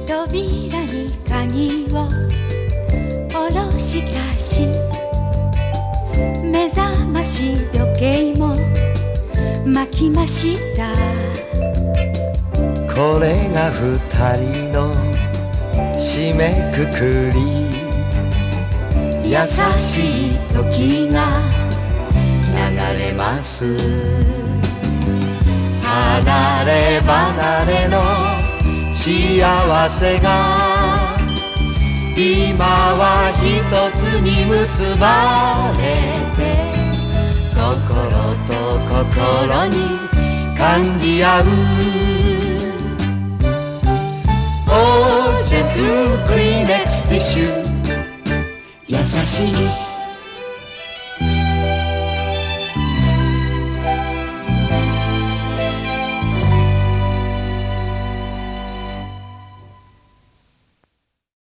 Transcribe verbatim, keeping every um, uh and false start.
扉に鍵を下ろしたし、目覚まし時計も巻きました。 これが二人の締めくくり、優しい時が流れます。離れ離れの幸せが今は一つに結ばれて、心と心に感じ合う。 Oh gentle Kleenex ティッシュ、優しい